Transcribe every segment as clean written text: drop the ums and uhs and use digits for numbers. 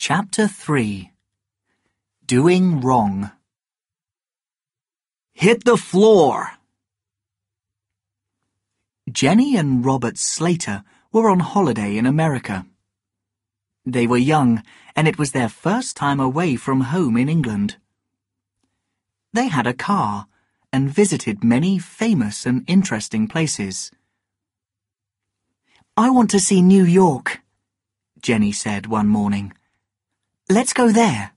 Chapter 3. Doing Wrong. Hit the floor! Jenny and Robert Slater were on holiday in America. They were young, and it was their first time away from home in England. They had a car and visited many famous and interesting places. "I want to see New York," Jenny said one morning. "Let's go there."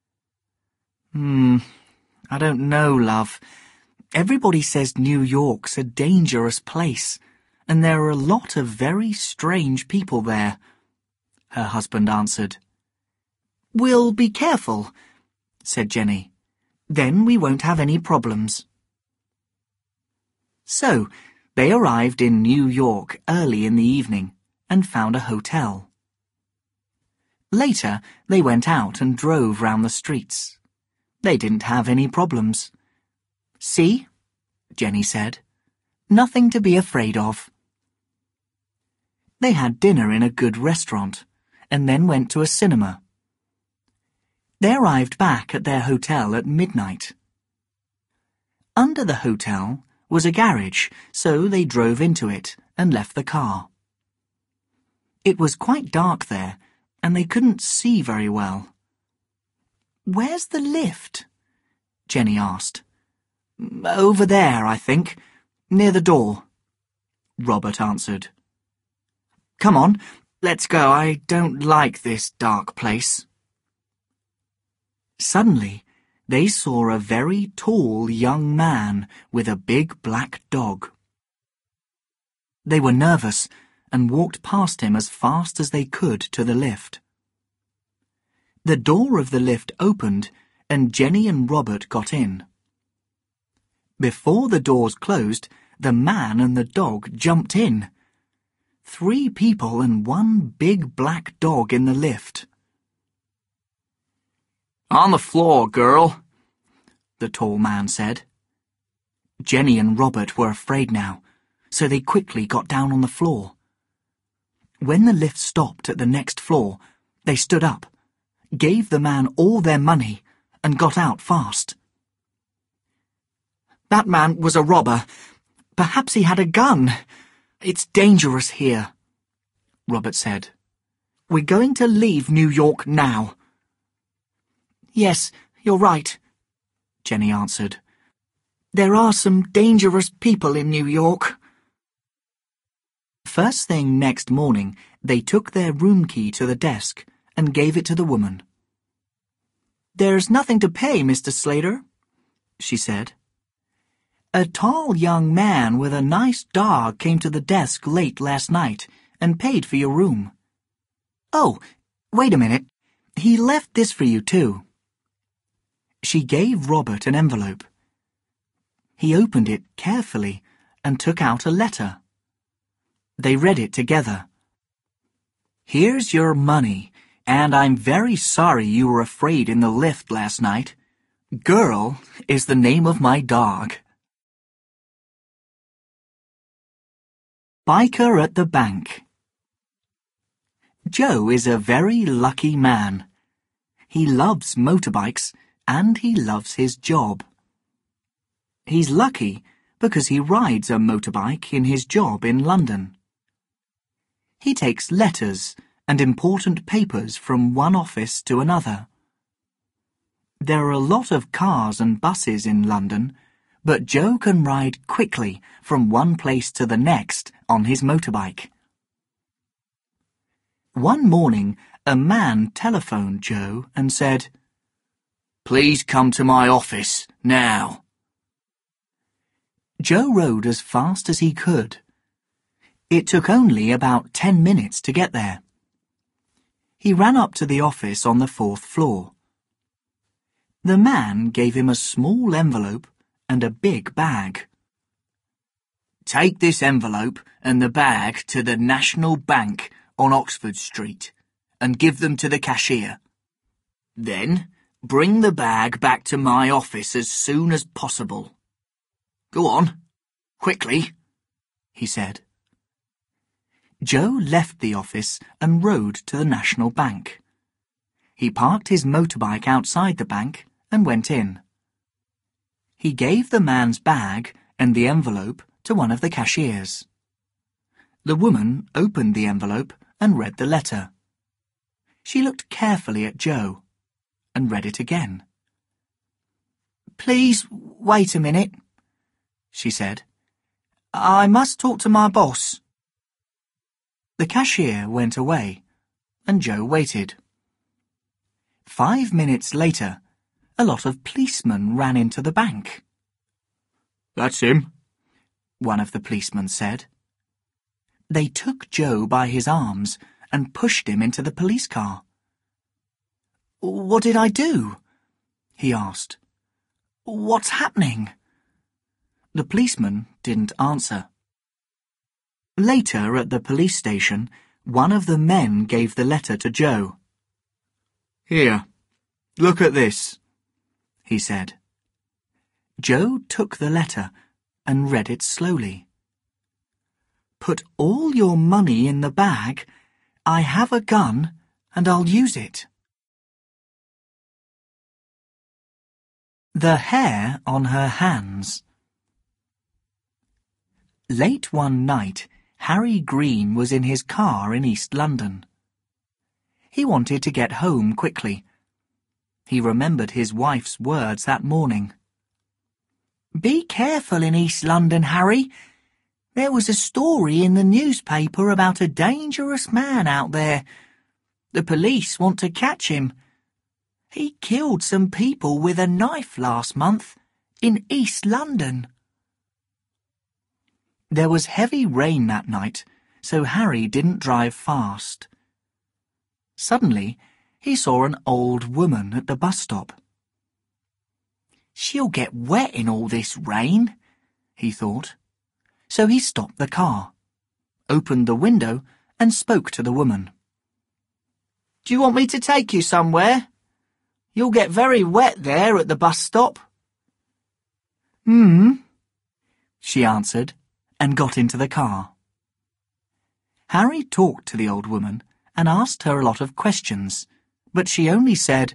I don't know, love. Everybody says New York's a dangerous place, and there are a lot of very strange people there, her husband answered. "We'll be careful," said Jenny. "Then we won't have any problems." So, they arrived in New York early in the evening and found a hotel. Later, they went out and drove round the streets. They didn't have any problems. "See?" Jenny said. "Nothing to be afraid of." They had dinner in a good restaurant and then went to a cinema. They arrived back at their hotel at midnight. Under the hotel was a garage, so they drove into it and left the car. It was quite dark there, and they couldn't see very well. "Where's the lift?" Jenny asked. "Over there, I think, near the door," Robert answered. "Come on, let's go. I don't like this dark place." Suddenly, they saw a very tall young man with a big black dog. They were nervous and walked past him as fast as they could to the lift. The door of the lift opened and Jenny and Robert got in. Before the doors closed, the man and the dog jumped in. 3 people and 1 big black dog in the lift. "On the floor, girl," the tall man said. Jenny and Robert were afraid now, so they quickly got down on the floor. When the lift stopped at the next floor, they stood up, gave the man all their money, and got out fast. "That man was a robber. Perhaps he had a gun. It's dangerous here," Robert said. "We're going to leave New York now." "Yes, you're right," Jenny answered. "There are some dangerous people in New York." First thing next morning, they took their room key to the desk and gave it to the woman. "There's nothing to pay, Mr. Slater," she said. "A tall young man with a nice dog came to the desk late last night and paid for your room. Oh, wait a minute. He left this for you, too." She gave Robert an envelope. He opened it carefully and took out a letter. They read it together. "Here's your money, and I'm very sorry you were afraid in the lift last night. Girl is the name of my dog." Biker at the bank. Joe is a very lucky man. He loves motorbikes and he loves his job. He's lucky because he rides a motorbike in his job in London. He takes letters and important papers from one office to another. There are a lot of cars and buses in London, but Joe can ride quickly from one place to the next on his motorbike. One morning, a man telephoned Joe and said, "Please come to my office, now." Joe rode as fast as he could. It took only about 10 minutes to get there. He ran up to the office on the 4th floor. The man gave him a small envelope and a big bag. "Take this envelope and the bag to the National Bank on Oxford Street and give them to the cashier. Then bring the bag back to my office as soon as possible. Go on, quickly," he said. Joe left the office and rode to the National Bank. He parked his motorbike outside the bank and went in. He gave the man's bag and the envelope to one of the cashiers. The woman opened the envelope and read the letter. She looked carefully at Joe and read it again. "Please wait a minute," she said. "I must talk to my boss." The cashier went away, and Joe waited. 5 minutes later, a lot of policemen ran into the bank. "That's him," one of the policemen said. They took Joe by his arms and pushed him into the police car. "What did I do?" he asked. "What's happening?" The policeman didn't answer. Later at the police station, one of the men gave the letter to Joe. "Here, look at this," he said. Joe took the letter and read it slowly. "Put all your money in the bag. I have a gun and I'll use it." The hair on her hands. Late one night, Harry Green was in his car in East London. He wanted to get home quickly. He remembered his wife's words that morning. "Be careful in East London, Harry. There was a story in the newspaper about a dangerous man out there. The police want to catch him. He killed some people with a knife last month in East London." There was heavy rain that night, so Harry didn't drive fast. Suddenly, he saw an old woman at the bus stop. "She'll get wet in all this rain," he thought. So he stopped the car, opened the window, and spoke to the woman. "Do you want me to take you somewhere? You'll get very wet there at the bus stop." She answered and got into the car. Harry talked to the old woman and asked her a lot of questions, but she only said,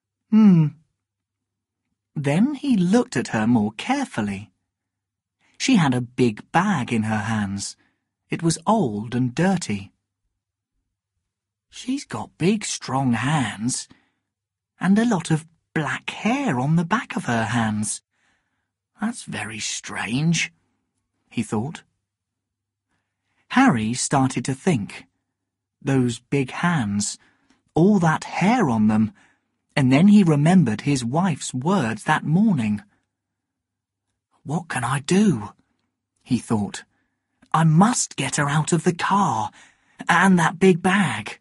Then he looked at her more carefully. She had a big bag in her hands. It was old and dirty. "She's got big, strong hands, and a lot of black hair on the back of her hands. That's very strange," he thought. Harry started to think. Those big hands, all that hair on them, and then he remembered his wife's words that morning. "What can I do?" he thought. "I must get her out of the car, and that big bag."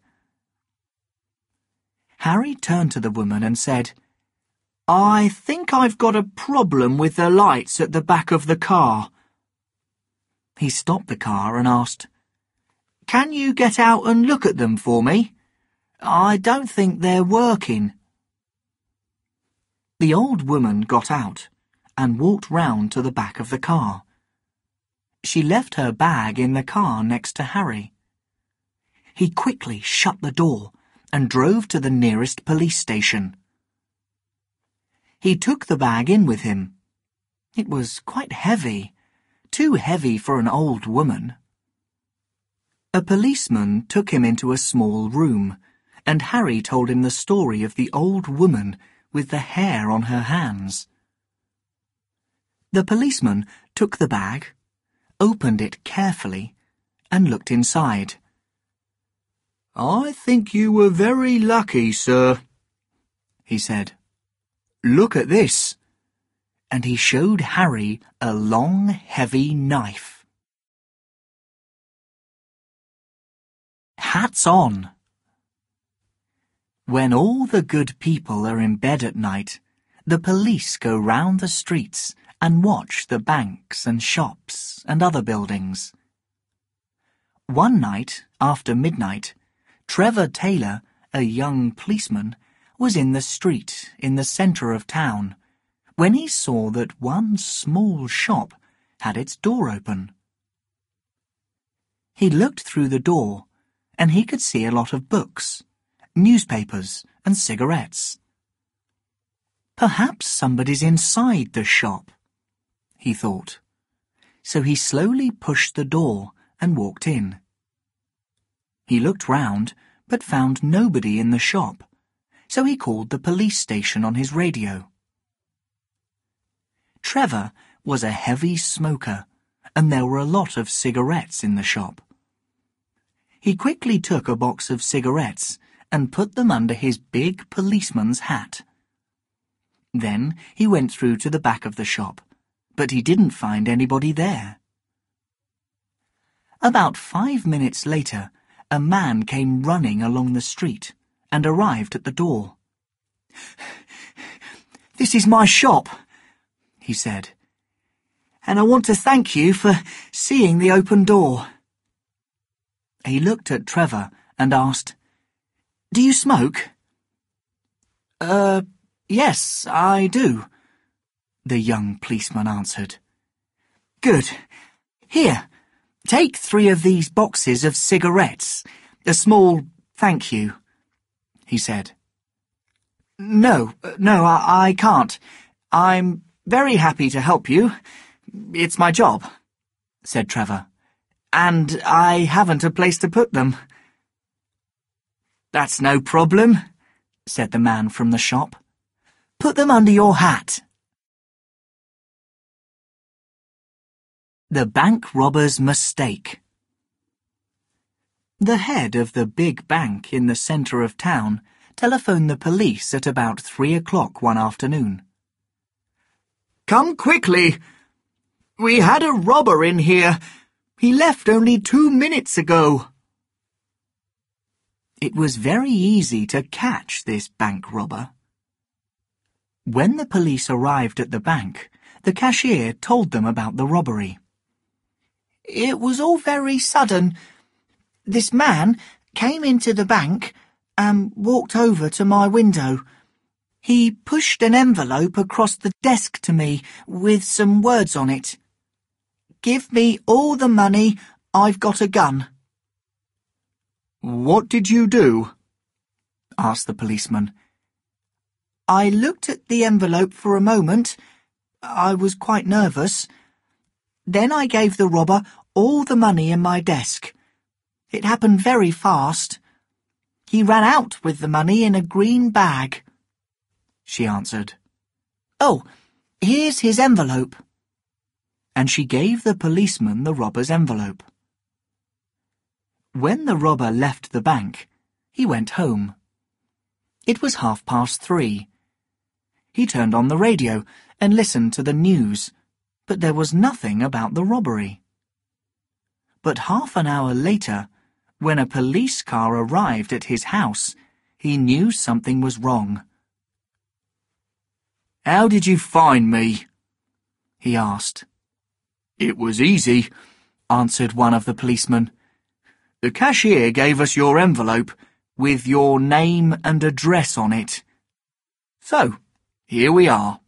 Harry turned to the woman and said, "I think I've got a problem with the lights at the back of the car." He stopped the car and asked, "Can you get out and look at them for me? I don't think they're working." The old woman got out and walked round to the back of the car. She left her bag in the car next to Harry. He quickly shut the door and drove to the nearest police station. He took the bag in with him. It was quite heavy, too heavy for an old woman. A policeman took him into a small room, and Harry told him the story of the old woman with the hair on her hands. The policeman took the bag, opened it carefully, and looked inside. "I think you were very lucky, sir," he said. "Look at this." And he showed Harry a long, heavy knife. Hats on. When all the good people are in bed at night, the police go round the streets and watch the banks and shops and other buildings. One night, after midnight, Trevor Taylor, a young policeman, was in the street in the centre of town when he saw that one small shop had its door open. He looked through the door and he could see a lot of books newspapers and cigarettes. Perhaps somebody's inside the shop, he thought. So he slowly pushed the door and walked in. He looked round, but found nobody in the shop, so he called the police station on his radio. Trevor was a heavy smoker, and there were a lot of cigarettes in the shop. He quickly took a box of cigarettes and put them under his big policeman's hat. Then he went through to the back of the shop, but he didn't find anybody there. About 5 minutes later, a man came running along the street and arrived at the door. "This is my shop," he said, "and I want to thank you for seeing the open door." He looked at Trevor and asked, "Do you smoke?" Yes, I do," the young policeman answered. "Good. Here, take 3 of these boxes of cigarettes. A small thank you," he said. No, I can't. I'm very happy to help you. It's my job," said Trevor. "And I haven't a place to put them." "That's no problem," said the man from the shop. "Put them under your hat." The bank robber's mistake. The head of the big bank in the centre of town telephoned the police at about 3 o'clock one afternoon. "Come quickly! We had a robber in here. He left only 2 minutes ago." It was very easy to catch this bank robber. When the police arrived at the bank, the cashier told them about the robbery. "It was all very sudden. This man came into the bank and walked over to my window. He pushed an envelope across the desk to me with some words on it. 'Give me all the money, I've got a gun.'" "What did you do?" asked the policeman. "I looked at the envelope for a moment. I was quite nervous. Then I gave the robber all the money in my desk. It happened very fast. He ran out with the money in a green bag," she answered. "Oh, here's his envelope." And she gave the policeman the robber's envelope. When the robber left the bank, he went home. It was 3:30. He turned on the radio and listened to the news, but there was nothing about the robbery. But half an hour later, when a police car arrived at his house, he knew something was wrong. "How did you find me?" he asked. "It was easy," answered one of the policemen. "The cashier gave us your envelope with your name and address on it. So, here we are."